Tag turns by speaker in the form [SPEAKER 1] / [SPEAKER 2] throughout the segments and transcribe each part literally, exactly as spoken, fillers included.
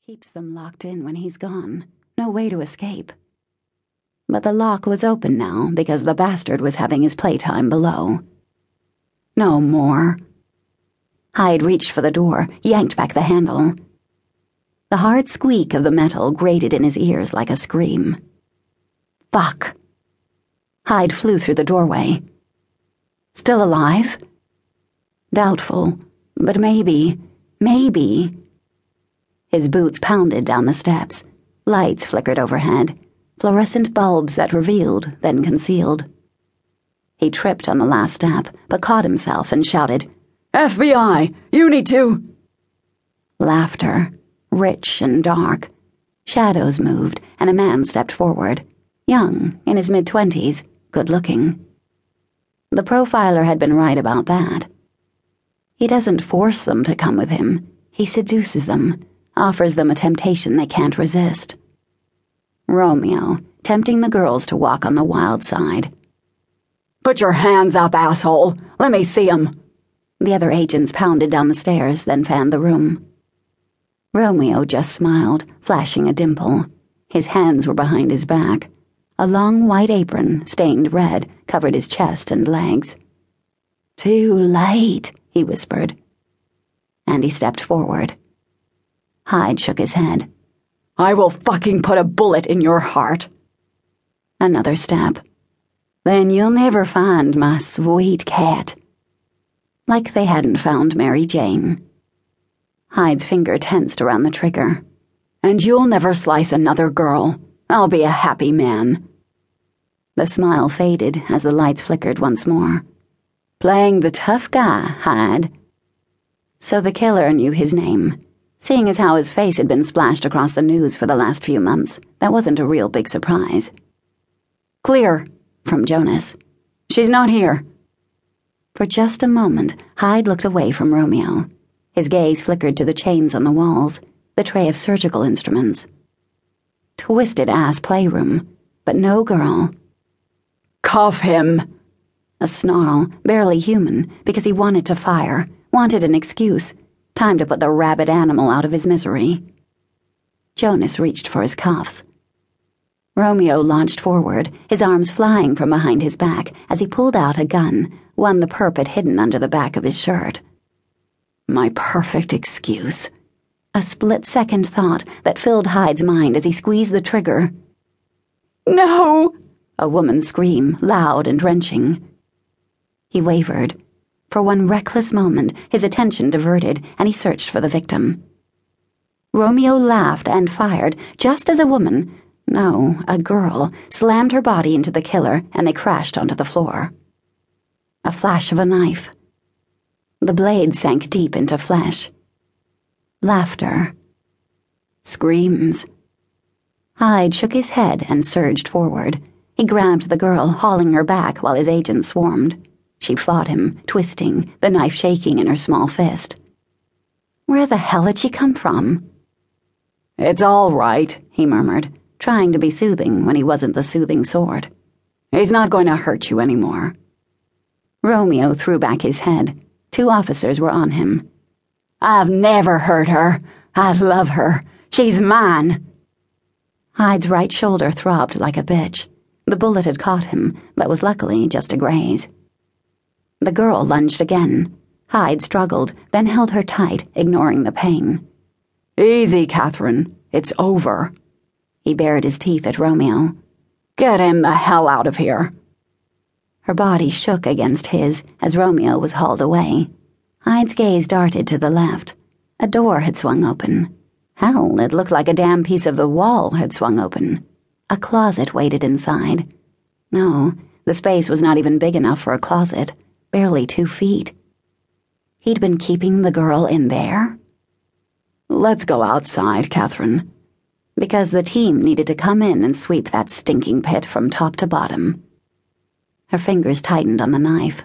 [SPEAKER 1] Keeps them locked in when he's gone. No way to escape. But the lock was open now because the bastard was having his playtime below. No more. Hyde reached for the door, yanked back the handle. The hard squeak of the metal grated in his ears like a scream. Fuck. Hyde flew through the doorway. Still alive? Doubtful, but maybe, maybe. His boots pounded down the steps. Lights flickered overhead, fluorescent bulbs that revealed, then concealed. He tripped on the last step, but caught himself and shouted, "F B I! You need to—" Laughter, rich and dark. Shadows moved, and a man stepped forward. Young, in his mid-twenties, good-looking. The profiler had been right about that. He doesn't force them to come with him. He seduces them, offers them a temptation they can't resist. Romeo, tempting the girls to walk on the wild side. "Put your hands up, asshole! Let me see 'em!" The other agents pounded down the stairs, then fanned the room. Romeo just smiled, flashing a dimple. His hands were behind his back. A long white apron, stained red, covered his chest and legs. "Too late," he whispered. And he stepped forward. Hyde shook his head. "I will fucking put a bullet in your heart." Another step. "Then you'll never find my sweet cat." Like they hadn't found Mary Jane. Hyde's finger tensed around the trigger. "And you'll never slice another girl. I'll be a happy man." The smile faded as the lights flickered once more. "Playing the tough guy, Hyde." So the killer knew his name. Seeing as how his face had been splashed across the news for the last few months, that wasn't a real big surprise. "Clear," from Jonas. "She's not here." For just a moment, Hyde looked away from Romeo. His gaze flickered to the chains on the walls, the tray of surgical instruments. Twisted-ass playroom, but no girl. "Cuff him!" A snarl, barely human, because he wanted to fire, wanted an excuse. Time to put the rabid animal out of his misery. Jonas reached for his cuffs. Romeo launched forward, his arms flying from behind his back as he pulled out a gun, one the perp had hidden under the back of his shirt. My perfect excuse. A split-second thought that filled Hyde's mind as he squeezed the trigger. "No!" A woman's scream, loud and wrenching. He wavered. For one reckless moment, his attention diverted, and he searched for the victim. Romeo laughed and fired, just as a woman, no, a girl, slammed her body into the killer, and they crashed onto the floor. A flash of a knife. The blade sank deep into flesh. Laughter. Screams. Hyde shook his head and surged forward. He grabbed the girl, hauling her back while his agents swarmed. She fought him, twisting, the knife shaking in her small fist. Where the hell had she come from? "It's all right," he murmured, trying to be soothing when he wasn't the soothing sort. "He's not going to hurt you anymore." Romeo threw back his head. Two officers were on him. "I've never hurt her. I love her. She's mine." Hyde's right shoulder throbbed like a bitch. The bullet had caught him, but was luckily just a graze. The girl lunged again. Hyde struggled, then held her tight, ignoring the pain. "Easy, Catherine. It's over." He bared his teeth at Romeo. "Get him the hell out of here." Her body shook against his as Romeo was hauled away. Hyde's gaze darted to the left. A door had swung open. Hell, it looked like a damn piece of the wall had swung open. A closet waited inside. No, the space was not even big enough for a closet. Barely two feet. He'd been keeping the girl in there? "Let's go outside, Catherine." Because the team needed to come in and sweep that stinking pit from top to bottom. Her fingers tightened on the knife.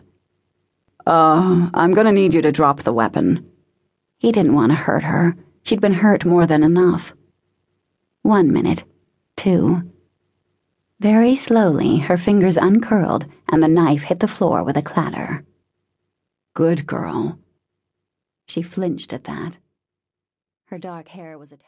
[SPEAKER 1] Uh, I'm gonna need you to drop the weapon." He didn't want to hurt her. She'd been hurt more than enough. One minute. Two. Very slowly, her fingers uncurled, and the knife hit the floor with a clatter. "Good girl." She flinched at that. Her dark hair was a